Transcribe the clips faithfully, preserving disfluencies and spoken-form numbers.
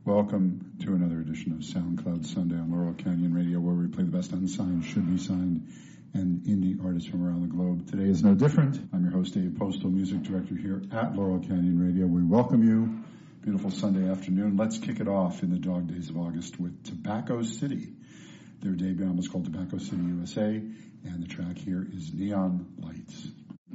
Welcome to another edition of SoundCloud Sunday on Laurel Canyon Radio, where we play the best unsigned, should be signed, and indie artists from around the globe. Today is no different. I'm your host, Dave Postal, music director here at Laurel Canyon Radio. We welcome you. Beautiful Sunday afternoon. Let's kick it off in the dog days of August with Tobacco City. Their debut album is called Tobacco City U S A, and the track here is Neon Lights.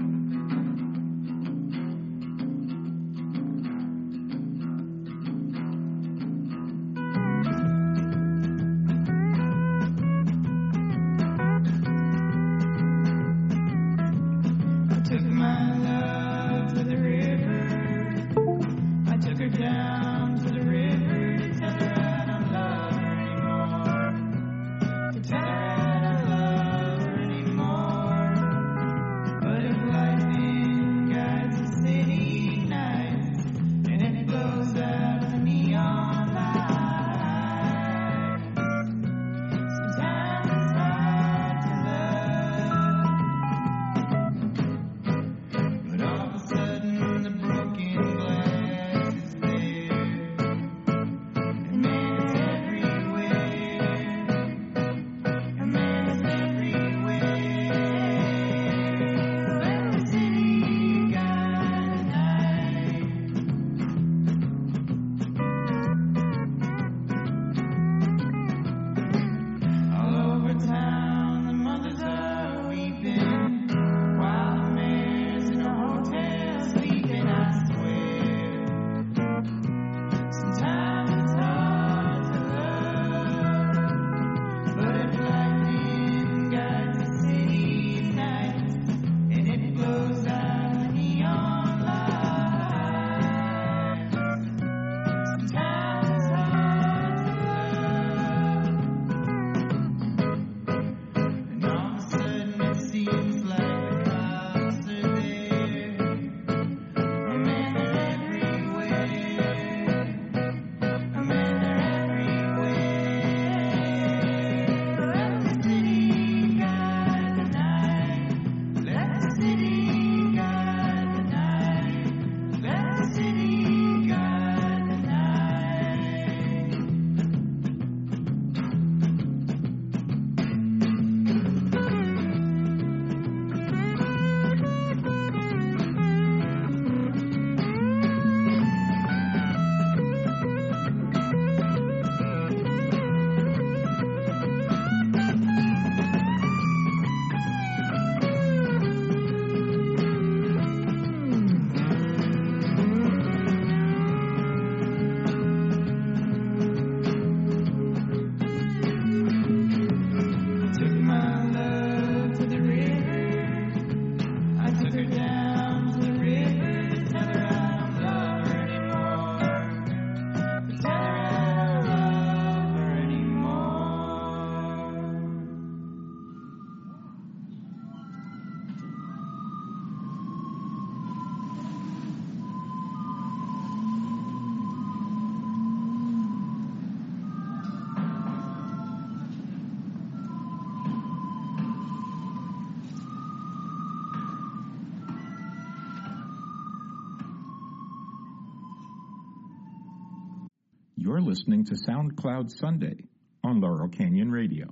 You're listening to SoundCloud Sunday on Laurel Canyon Radio.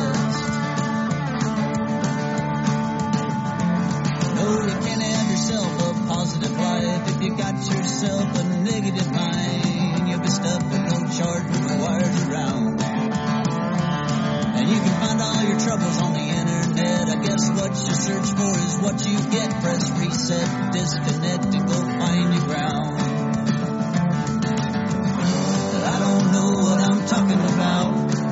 No, you can't have yourself press reset, disconnect, and go find your ground. But I don't know what I'm talking about.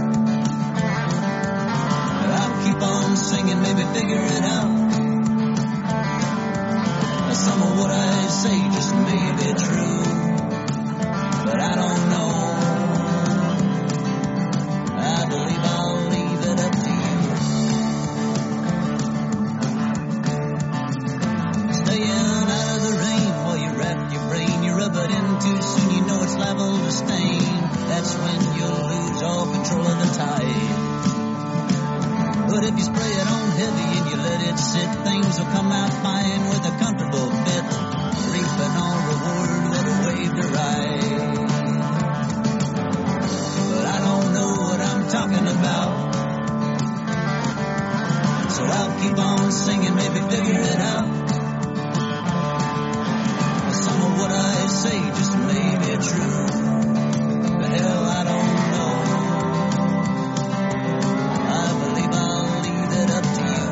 But I'll keep on singing, maybe figure it out. Some of what I say just may be true, but I don't know. I believe I'll leave it up to you. Staying out of the rain while you wrap your brain. You rub it in too soon, you know it's liable to stain. That's when you'll lose all control of the tide. But if you spray it on heavy and you let it sit, things will come out fine with a comfortable bit. Reaping all reward, what a wave to ride. But I don't know what I'm talking about, so I'll keep on singing, maybe figure it out. Some of what I say just may be true, but hell, I don't know. I believe I'll leave it up to you.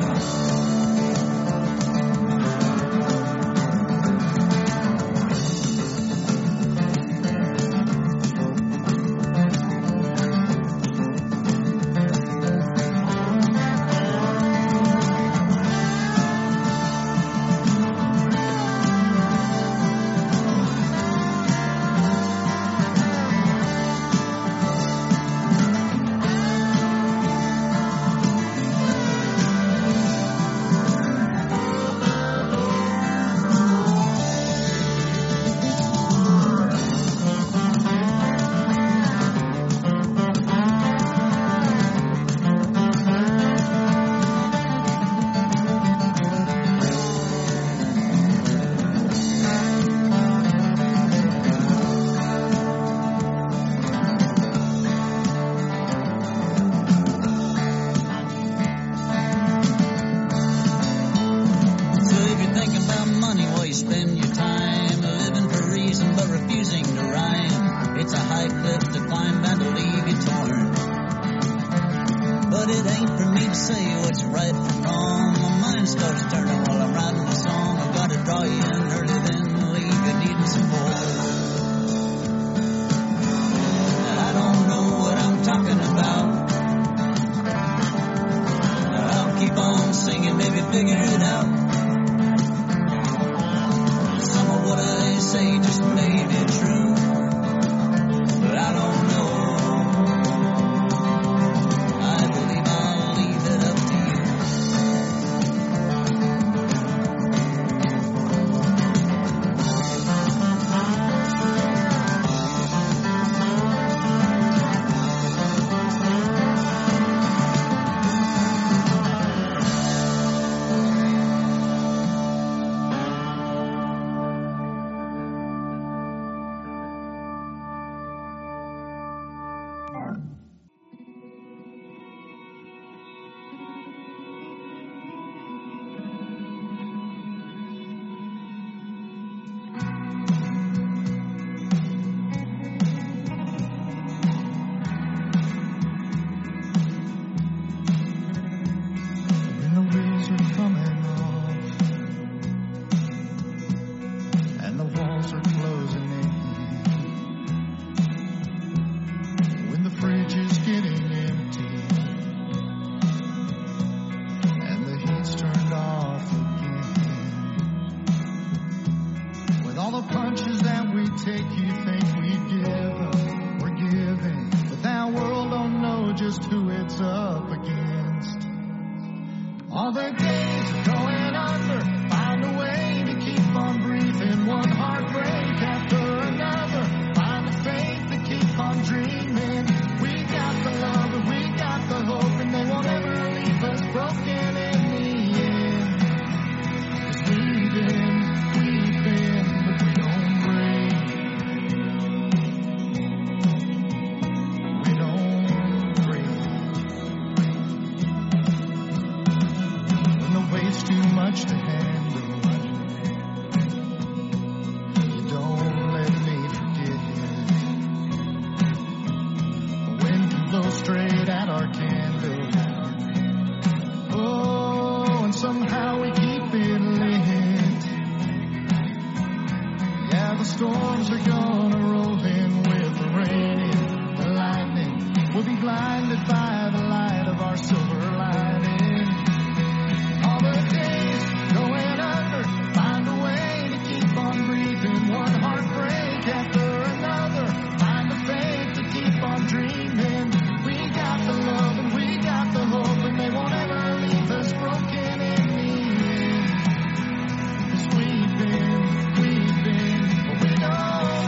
storms are gonna roll in with the rain and the lightning. We'll be blinded by the light of our silver lining. All the days going under, find a way to keep on breathing. One heartbreak after another, find the faith to keep on dreaming. We got the love and we got the hope, and they won't ever leave us broken in the end. 'Cause we've been, we've been, but we don't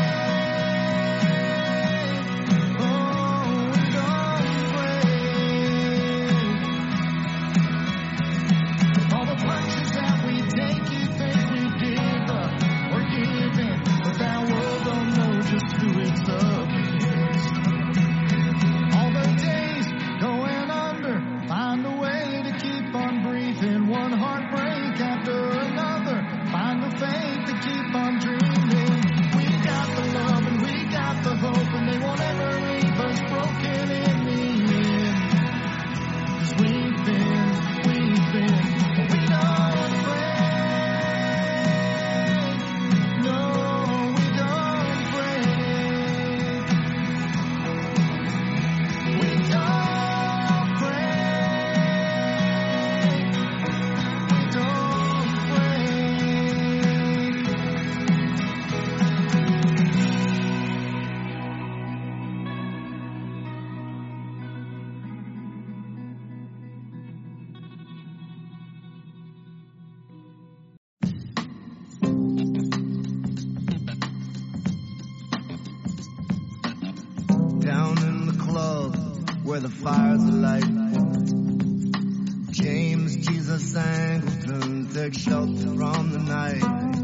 break. Oh, we don't break. All the punches that we take, you think we give up, we're giving, but that world don't know just who it's against. All the days going under, find a way to keep on breathing. One heartbreak after another, find the faith to keep on dreaming. We got the love and we got the hope, and they won't ever leave us broken in the end. 'Cause we've been, we've been, but we don't break. No, we don't break. We don't break. We don't break. Down in the club where the fires are light, James Jesus Angleton takes shelter from the night.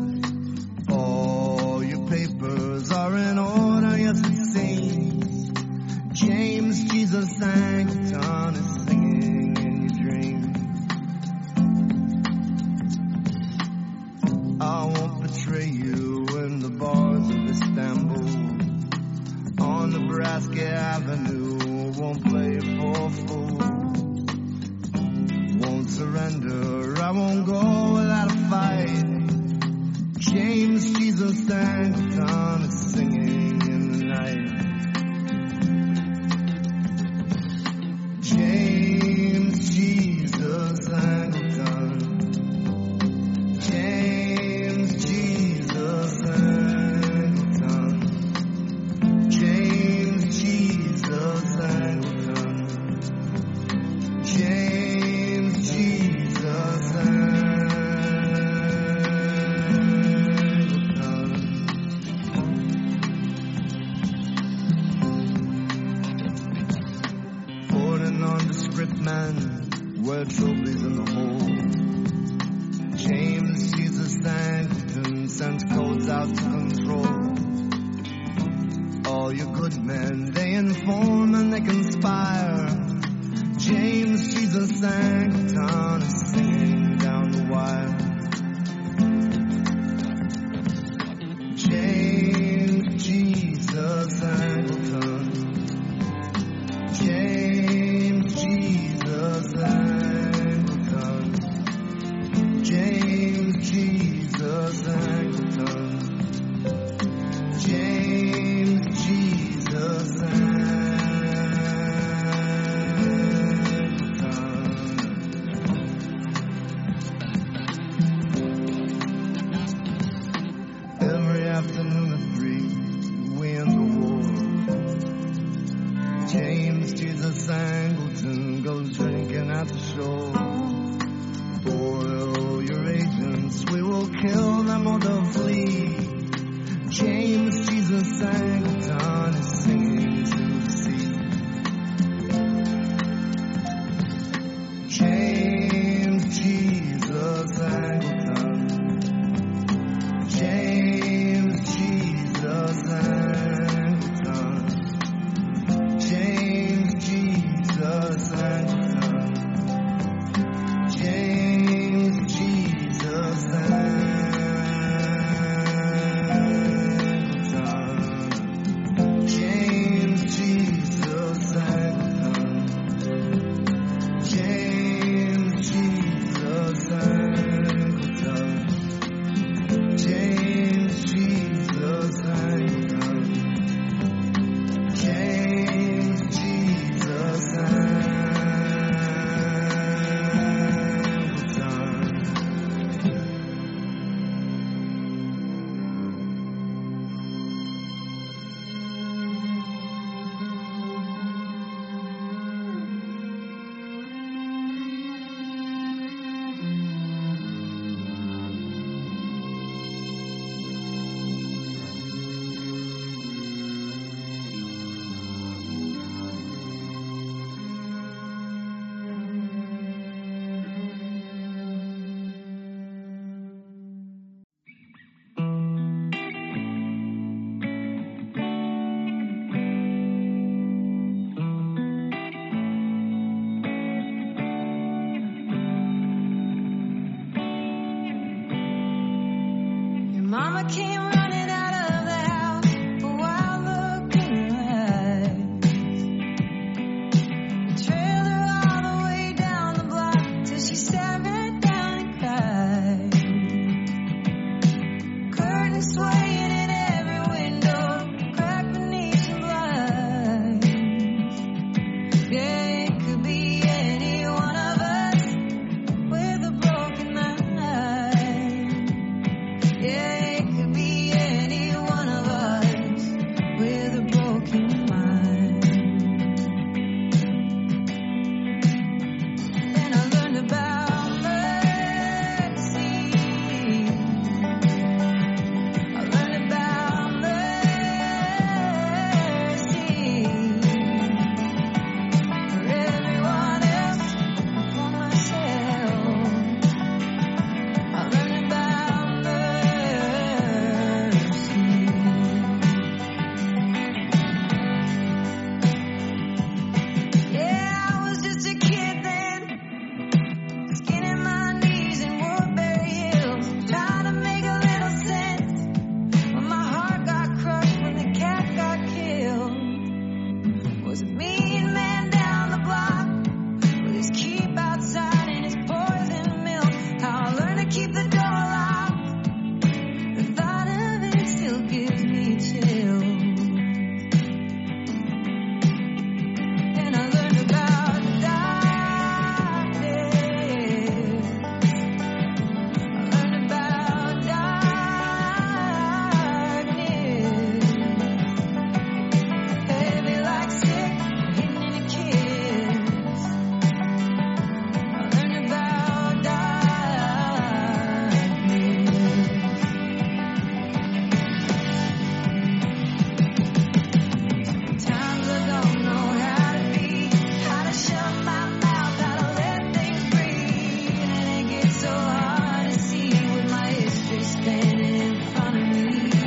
All your papers are in order, yes it seems. James Jesus Angleton is singing in your dreams. I won't betray you in the bars of Istanbul. On Nebraska Avenue, won't play for fool. Won't surrender, I won't go without a fight. James Jesus Angleton is singing in the night. James Jesus Angleton. James Jesus Angleton. James Jesus Angleton. James Jesus Angleton. For an nondescript man, wear trophies in the hole. James Jesus Angleton sends codes out to control. All your good men, they inform and they conspire. James Jesus Angleton is singing down the wire. James Jesus Angleton. James Jesus Angleton. James Jesus Angleton. James Jesus Angleton. Every afternoon at three, we end the war. James Jesus Angleton goes drinking at the shore. Boil your agents, we will kill them or they'll flee. James Jesus Angleton is singing to the sea. James Jesus Angleton. James Jesus Angleton. James Jesus Angleton. James Jesus Angleton. Mama came running out of the house, a wild look in her eyes. Trailed her all the way down the block till she sat right down and cried. Curtains swaying in every window, cracked Venetian blinds. Yeah, it could be any one of us with a broken mind. Yeah, it could be any one of us with a broken mind. And I learned about mercy. I learned about mercy for everyone else, for myself. I learned about mercy. Yeah, I was just a kid then, skinning my knees in Woodbury Hills, trying to make a little sense. When my heart got crushed, when the cat got killed, was a mean man down the block with his keep outside and his poison milk. How I learned to keep the door locked. The thought of it still gives me chills. And I learned about darkness. I learned about darkness. Heavy like sick, hidden in a kiss. I learned about darkness. Sometimes I don't know how to be, how to shut my mouth, how to let things breathe. And it gets so hard to see with my history standing in front of me.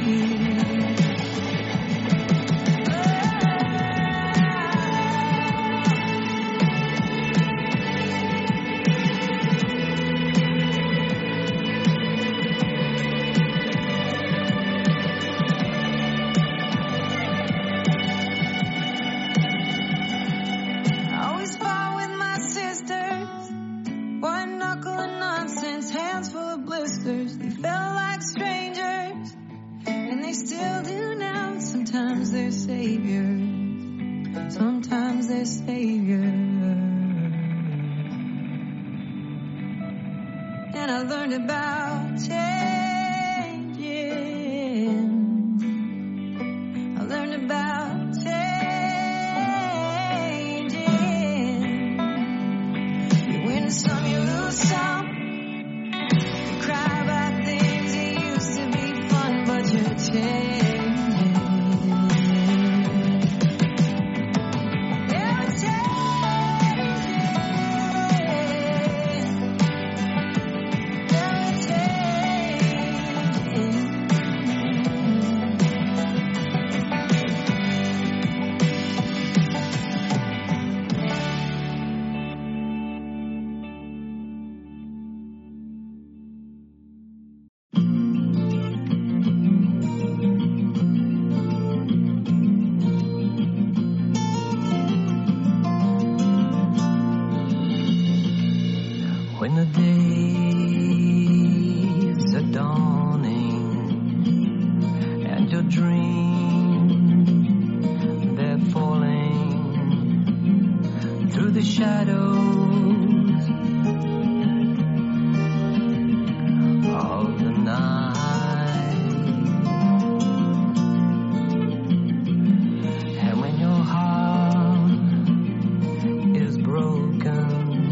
I always fought with my sisters, one knuckle of nonsense, hands full of blisters. They felt like strangers, and they still do now. Sometimes they're saviors, sometimes they're saviors. And I learned about changing. I learned about changing. You win some, you lose some. You cry about things that used to be fun, but you're changing. You're When the days are dawning and your dreams they're falling through the shadows of the night, and when your heart is broken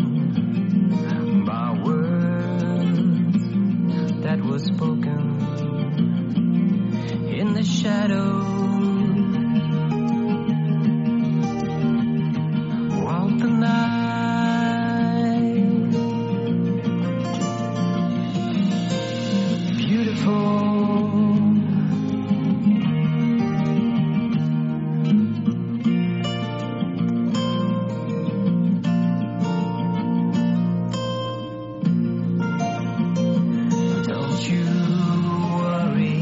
by words that were spoken in the shadows. Walk the night, beautiful. Don't you worry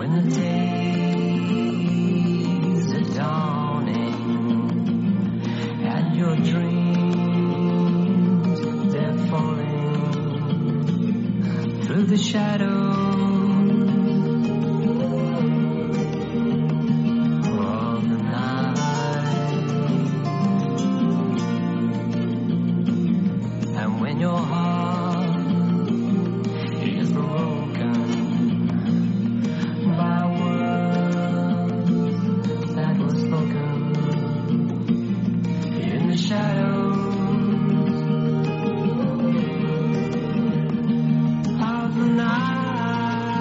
when the days are dawning and your dreams, they're falling through the shadows of the night. And when your heart is broken by words that were spoken in the shadows of the night.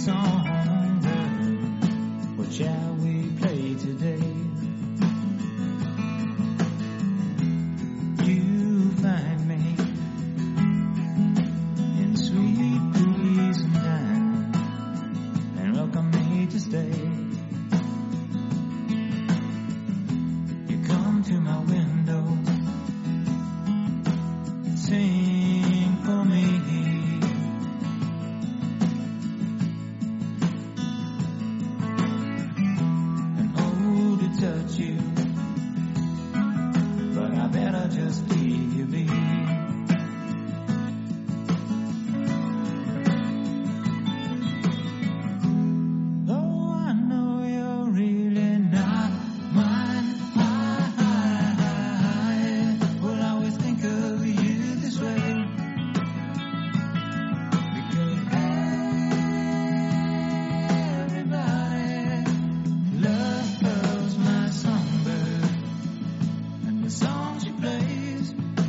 song, girl. What shall we play today? You find me in sweet breeze and time, and welcome me to stay. You come to my window, sing for me. Touch you, but I better just leave you be. Though I know you're really not mine, I, I, I will always think of you this way. Because everybody loves my songbird and the song she plays.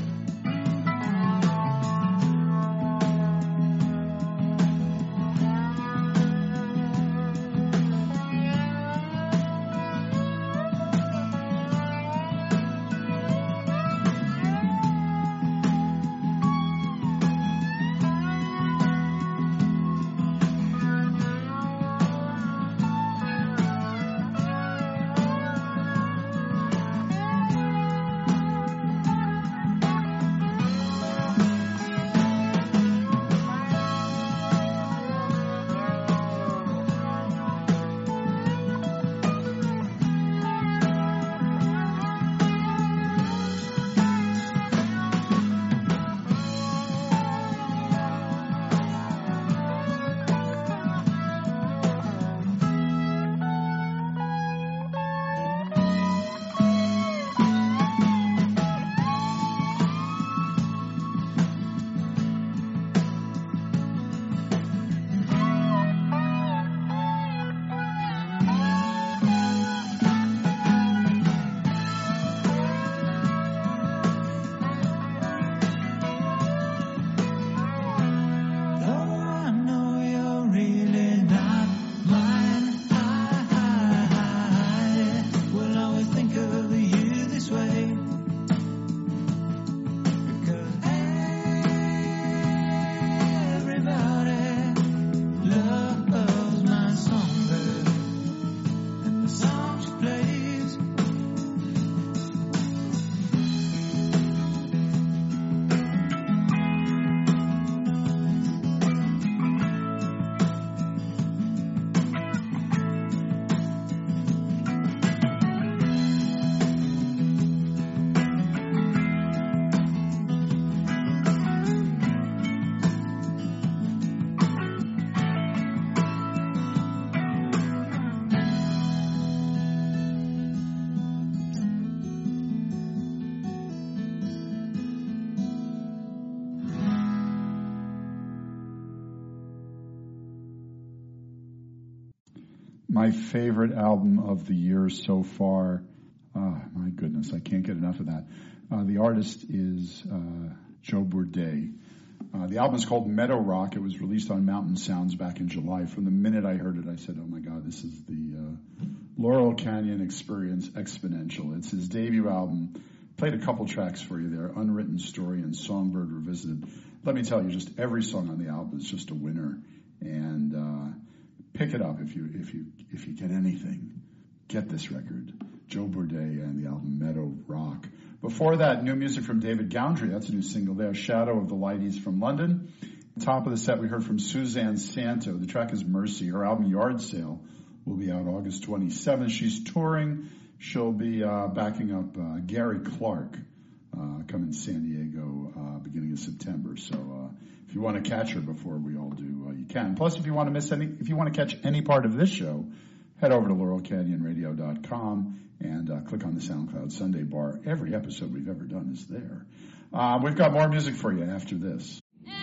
My favorite album of the year so far. Oh, my goodness, I can't get enough of that. Uh, the artist is uh, Joe Bourdet. Uh, the album is called Meadow Rock. It was released on Mountain Sounds back in July. From the minute I heard it, I said, oh my God, this is the uh, Laurel Canyon Experience Exponential. It's his debut album. Played a couple tracks for you there, Unwritten Story and Songbird Revisited. Let me tell you, just every song on the album is just a winner. And uh, pick it up if you if you if you get anything. Get this record, Joe Bourdet and the album Meadow Rock. Before that, new music from David Gowndry. That's a new single there, Shadow of the Lighties from London. Top of the set, we heard from Suzanne Santo. The track is Mercy. Her album Yard Sale will be out August twenty-seventh. She's touring. She'll be uh, backing up uh, Gary Clark uh, coming to San Diego uh, beginning of September. So uh, if you want to catch her before we all do, uh, you can. Plus, if you want to miss any, if you want to catch any part of this show, head over to laurel canyon radio dot com and uh, click on the SoundCloud Sunday bar. Every episode we've ever done is there. Uh, we've got more music for you after this.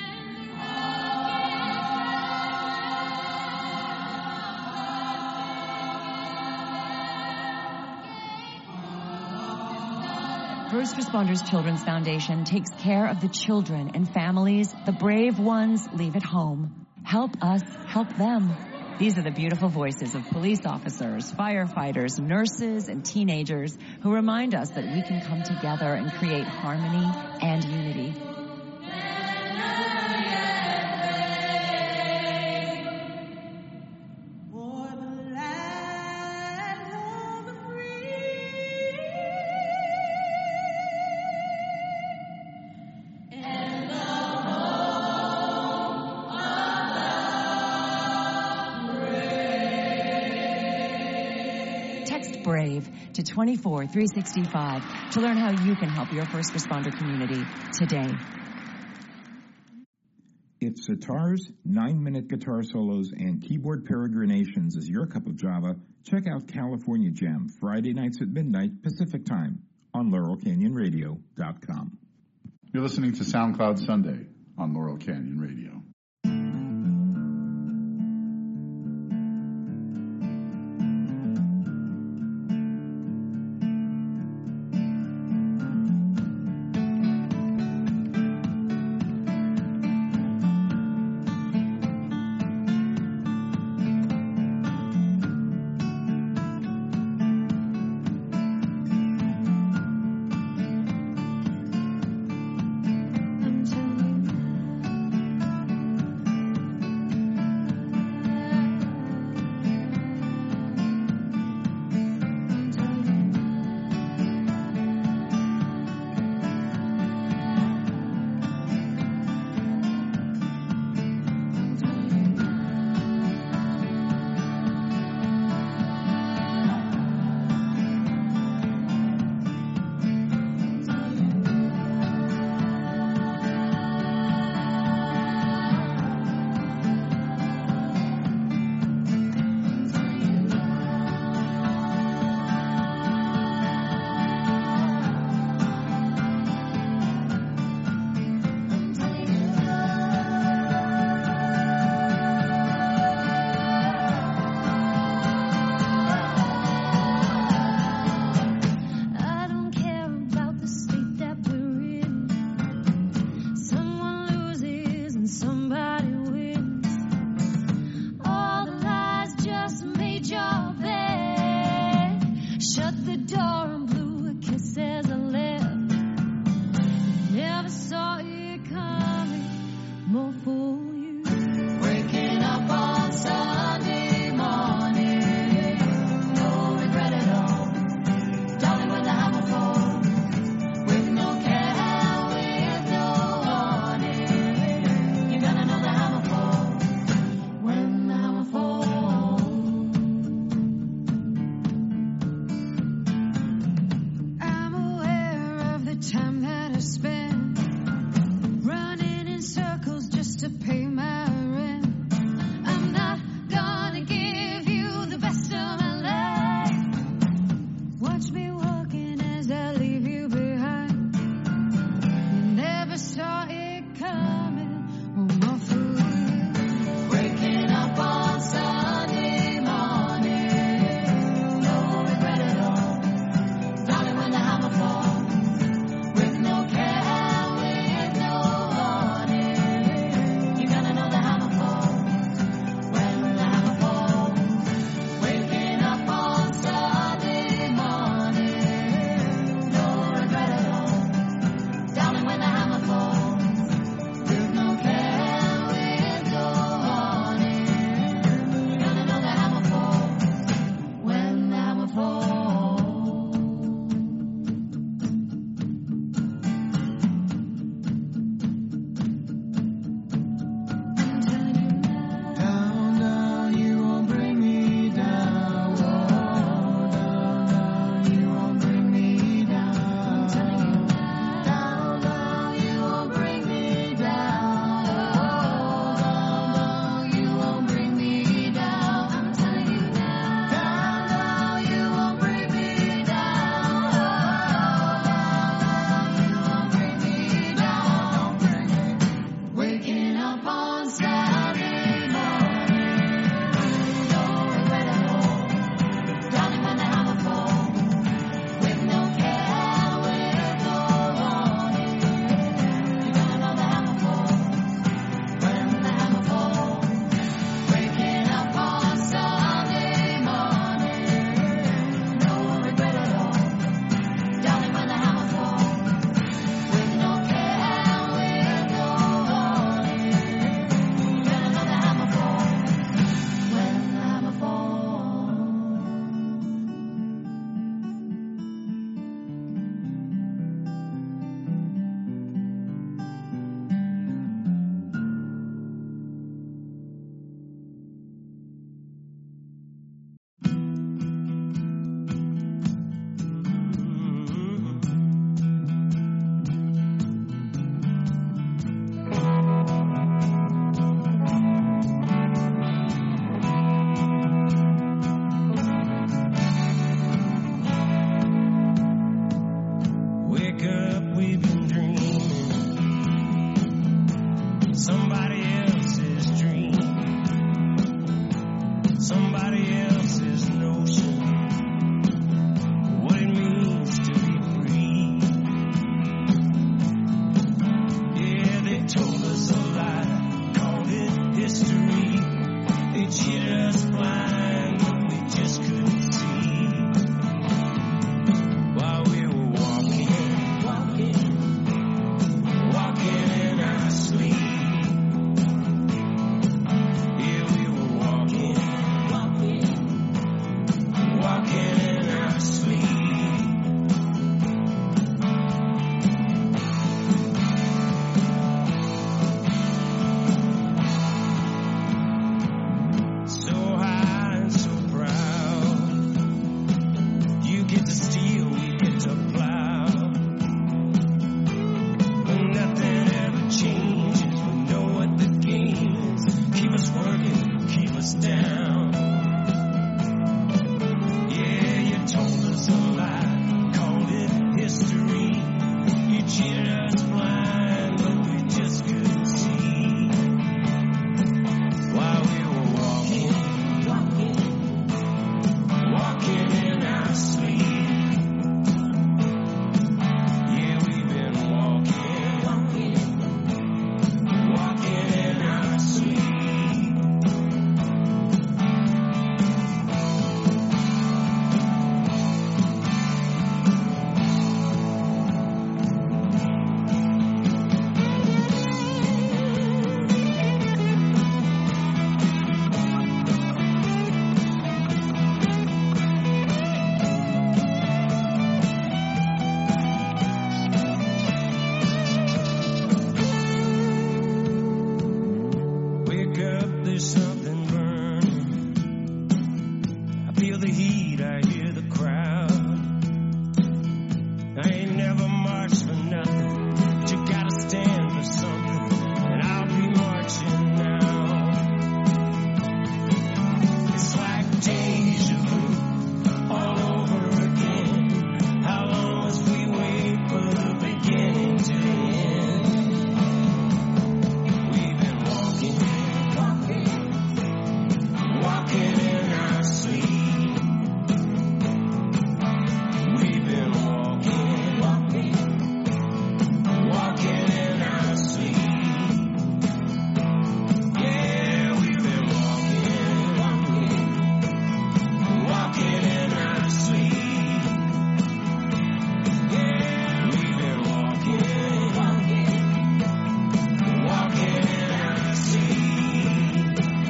First Responders Children's Foundation takes care of the children and families. The brave ones leave at home. Help us help them. These are the beautiful voices of police officers, firefighters, nurses, and teenagers who remind us that we can come together and create harmony and unity. BRAVE to twenty-four three sixty-five to learn how you can help your first responder community today. If sitars, nine-minute guitar solos, and keyboard peregrinations is your cup of Java, check out California Jam Friday nights at midnight Pacific Time on Laurel Canyon Radio dot com. You're listening to SoundCloud Sunday on Laurel Canyon Radio. Until there's something burning. I feel the heat, I hear the crowd. I ain't never marched for nothing, but you gotta stand for something, and I'll be marching now. It's like deja vu all over again. How long must we wait for the beginning to end? We've been walking, walking, walking in our sleep. We've been walking, walking, walking in our sleep. Yeah, we've been walking, walking, walking in our sleep. Yeah, we've been walking, walking, walking in our sleep.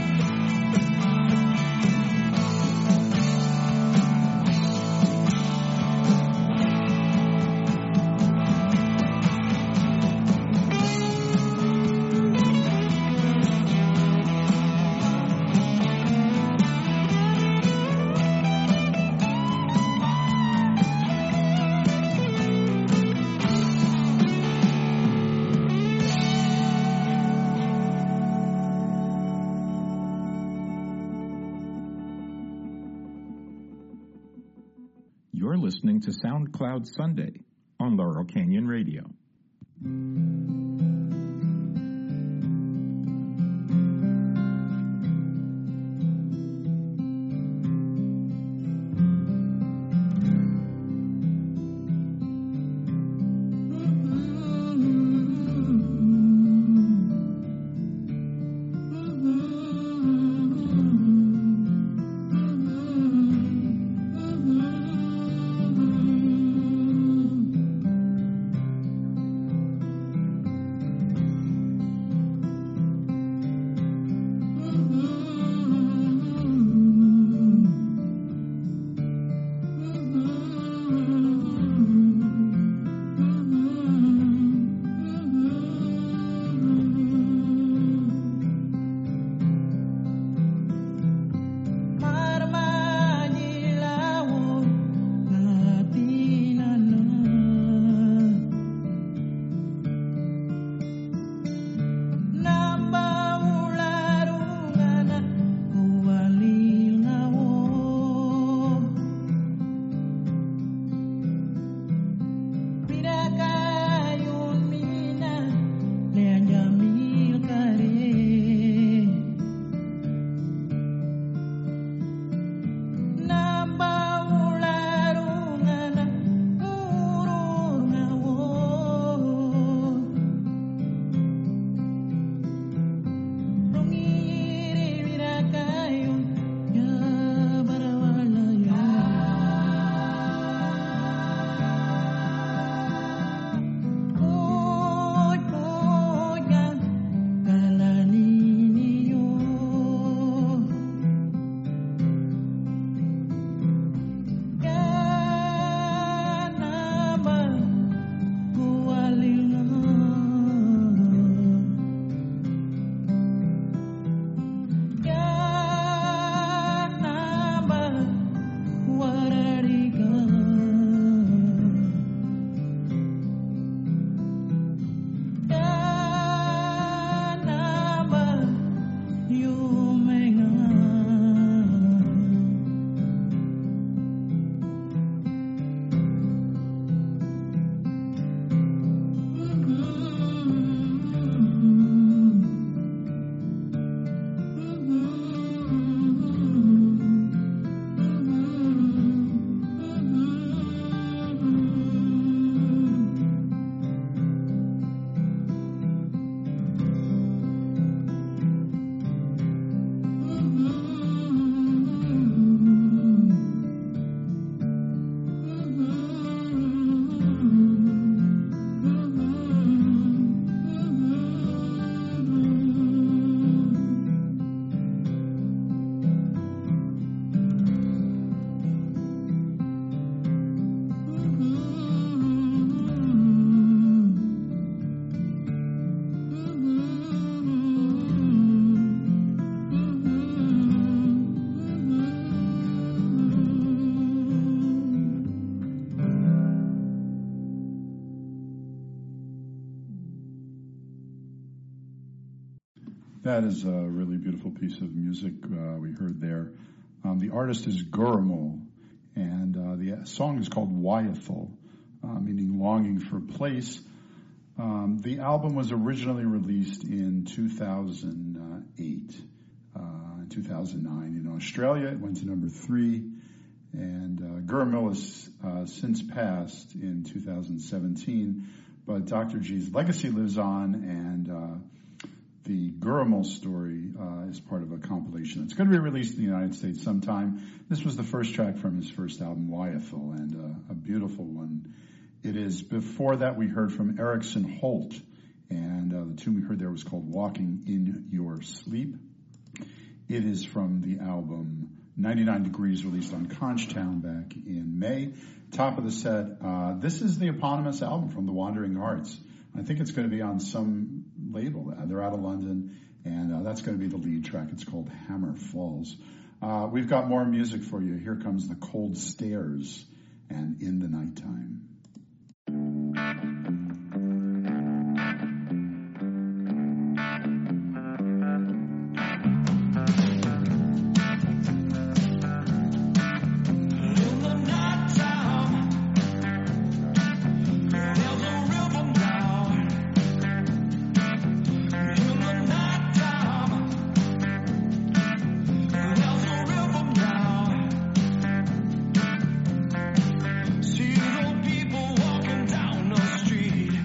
You're listening to SoundCloud Sunday on Laurel Canyon Radio. That is a really beautiful piece of music uh, we heard there. Um, the artist is Gurumul, and uh, the song is called Wyethel, uh, meaning longing for place. Um, the album was originally released in two thousand eight, uh, in two thousand nine in Australia. It went to number three, and uh, Gurumul has uh, since passed in two thousand seventeen, but Doctor G's legacy lives on, and uh, the Gurumul story uh, is part of a compilation. It's going to be released in the United States sometime. This was the first track from his first album, Wyethel, and uh, a beautiful one it is. Before that, we heard from Erickson Holt, and uh, the tune we heard there was called Walking in Your Sleep. It is from the album ninety-nine Degrees, released on Conchtown back in May. Top of the set, uh, this is the eponymous album from the Wandering Hearts. I think it's going to be on some label. They're out of London, and uh, that's going to be the lead track. It's called Hammer Falls. Uh, we've got more music for you. Here comes The Cold Stairs and In the Nighttime. See the people walking down the street.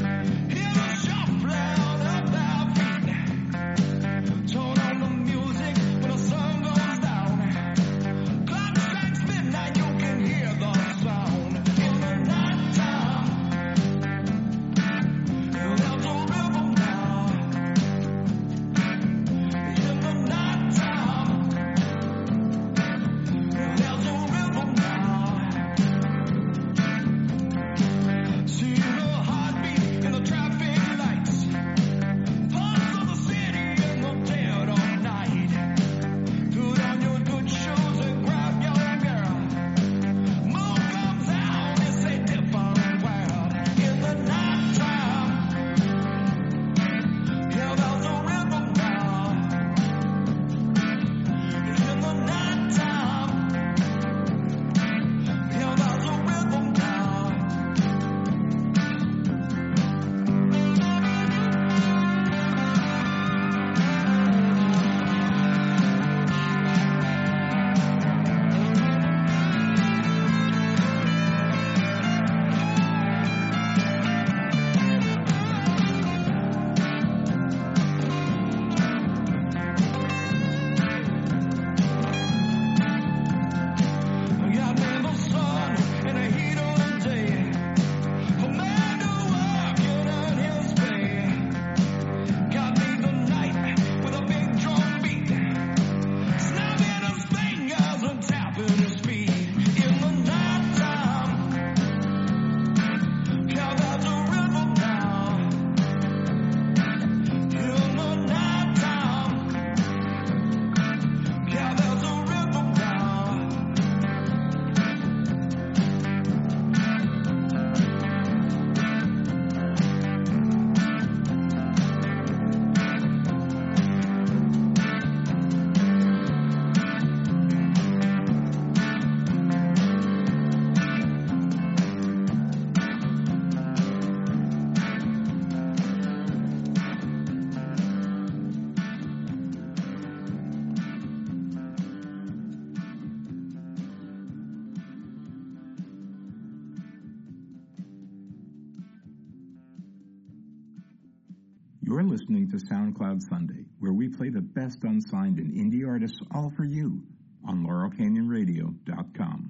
You're listening to SoundCloud Sunday, where we play the best unsigned and indie artists all for you on Laurel Canyon Radio dot com.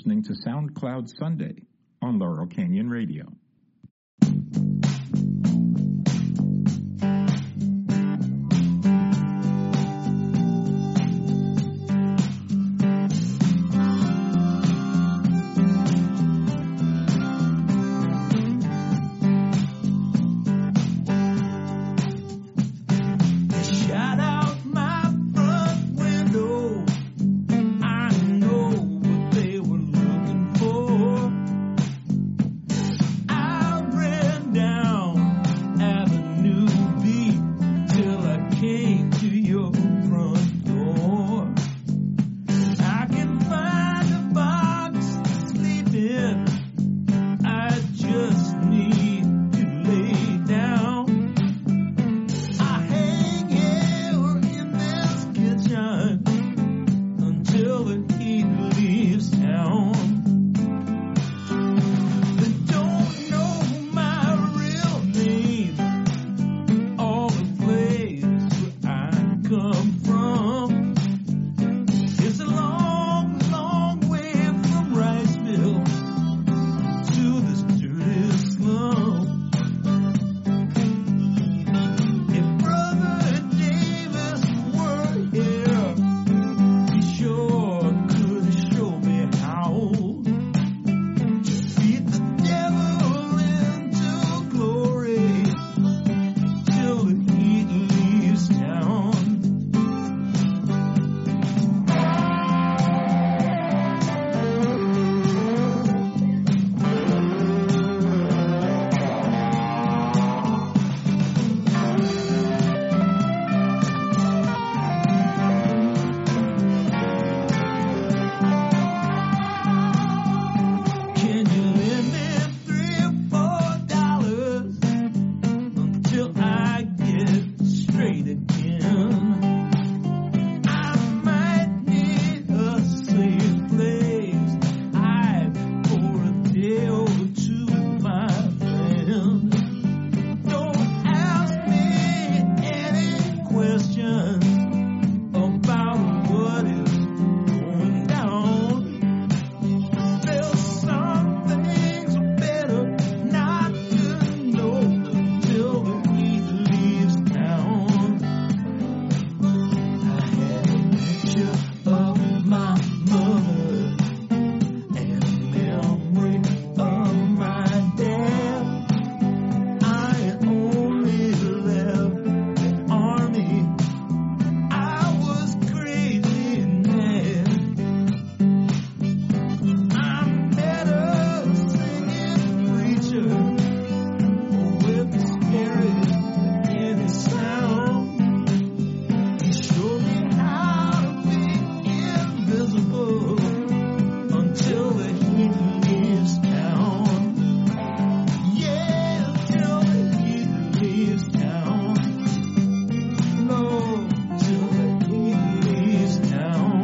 listening to SoundCloud Sunday on Laurel Canyon Radio. Shout out my front window. I know what they were looking for. I ran down Avenue B till I came to your front door. I can find a box to sleep in. I just need to lay down. I hang here in this kitchen until the heat leaves town. They don't know my real name or the place where I come from. It's a long, long way from Riceville to this dirty slum. If Brother Davis were here, he sure could show me how to beat the devil into glory till the heat leaves town. Can you lend me three or four dollars until I get straight again? I might need a safe place. Hide for a day or two with my friend. Don't ask me any questions about what is going down. There's some things better not to know until the heat leaves town. I had a picture of my mother and a memory of my dad. I only left the army. I was crazy mad. I'm better singing preacher with the spirit in his sound. He showed me how to be invisible until the heat leaves town. Yeah, until the heat leaves town. No, till the heat leaves town.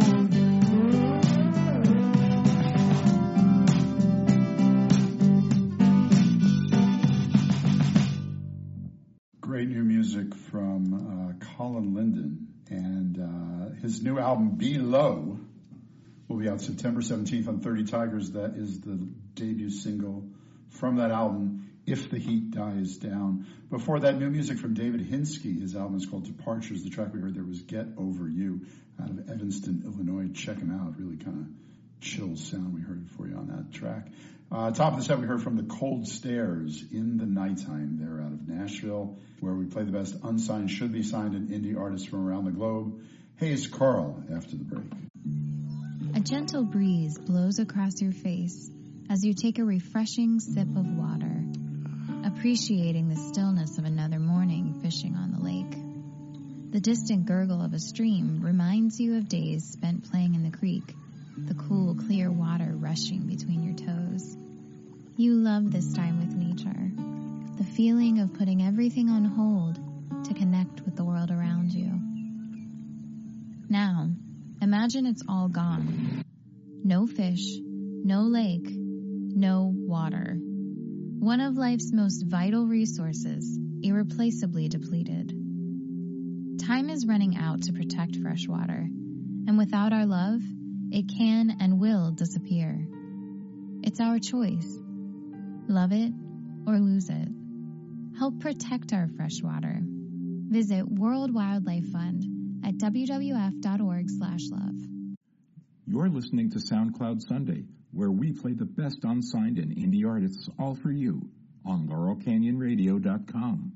Great new music from uh, Colin Linden. And uh, his new album, Be Low, will be out September seventeenth on thirty Tigers. That is the debut single from that album, If the Heat Dies Down. Before that, new music from David Hinsky. His album is called Departures. The track we heard there was Get Over You out of Evanston, Illinois. Check him out. Really kind of chill sound we heard for you on that track. Uh, top of the set, we heard from the Cold Stairs, In the Nighttime. They're out of Nashville, where we play the best unsigned, should be signed, and indie artists from around the globe. Here's Carl after the break. A gentle breeze blows across your face as you take a refreshing sip of water, appreciating the stillness of another morning fishing on the lake. The distant gurgle of a stream reminds you of days spent playing in the creek, the cool, clear water rushing between your toes. You love this time with nature, the feeling of putting everything on hold to connect with the world around you. Now, imagine it's all gone. No fish, no lake, no water. One of life's most vital resources, irreplaceably depleted. Time is running out to protect fresh water, and without our love, it can and will disappear. It's our choice. Love it or lose it. Help protect our fresh water. Visit World Wildlife Fund at w w f dot org slash love. You're listening to SoundCloud Sunday, where we play the best unsigned and indie artists all for you on laurel canyon radio dot com.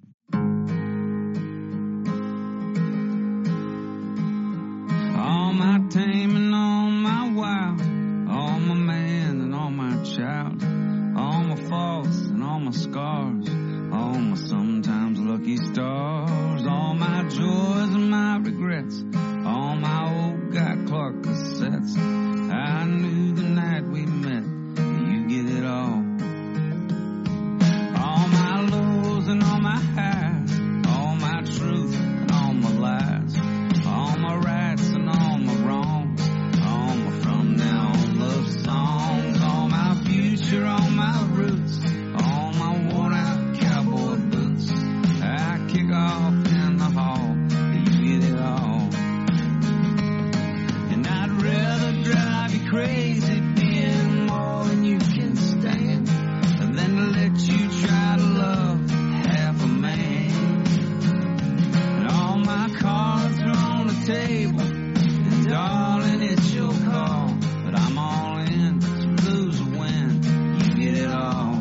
All my tame and all my wild, all my man and all my child, all my faults and all my scars, all my sometimes lucky stars, all my joys and my regrets, all my old Guy Clark cassettes. I knew the night we met, you get it all. All my lows and all my highs, all my truth and all my lies, all my rights and all my wrongs, all my from now on love songs, all my future, all my roots, all my worn out cowboy boots. I kick off in the hall, you get it all. And I'd rather drive you crazy, being more than you can stand, than to let you try to love half a man. And all my cards are on the table, and darling, it's your call, but I'm all in, to lose or win, you get it all.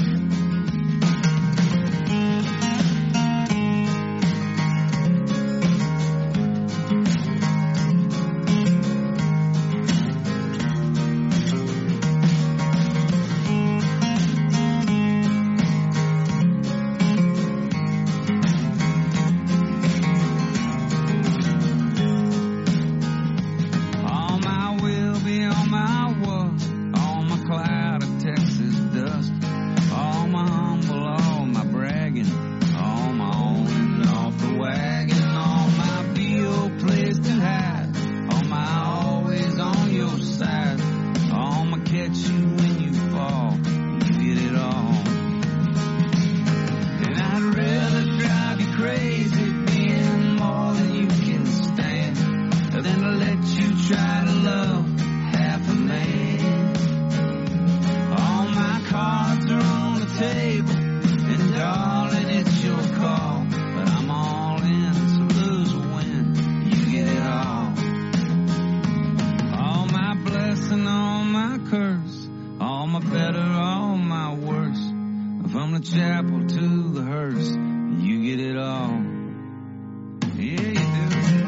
All my will be all my was, all my cloud of Texas dust, all my humble, all my bragging, all my on and off the wagon, all my be your place to hide, all my always on your side, all my catch you when you fall, you get it all. And I'd rather drive you crazy, being more than you can stand, than to let you try to love half a man. All my cards are on the table, and darling, it's your call, but I'm all in, so lose or win, you get it all. All my blessing, all my curse, all my better, all my worse, from the chapel to the hearse, you get it all. Yeah, you do.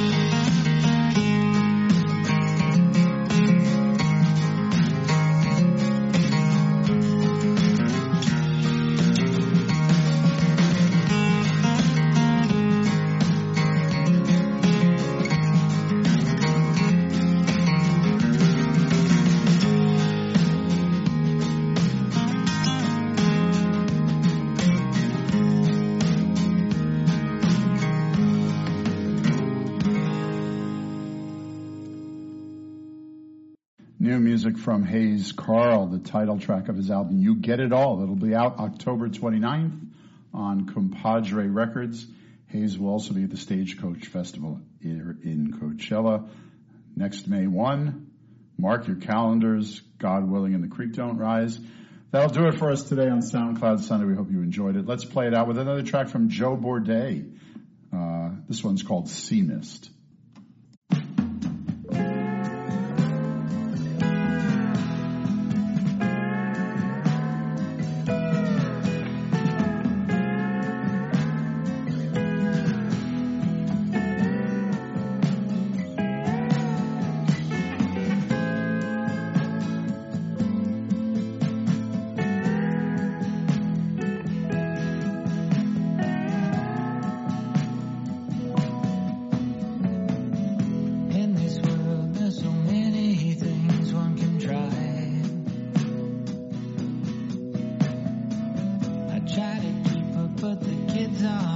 New music from Hayes Carl, the title track of his album, You Get It All. It'll be out October twenty-ninth on Compadre Records. Hayes will also be at the Stagecoach Festival here in Coachella next May first. Mark your calendars, God willing, and the creek don't rise. That'll do it for us today on SoundCloud Sunday. We hope you enjoyed it. Let's play it out with another track from Joe Bourdet. Uh, this one's called Sea Mist. Try to keep up, but the kids are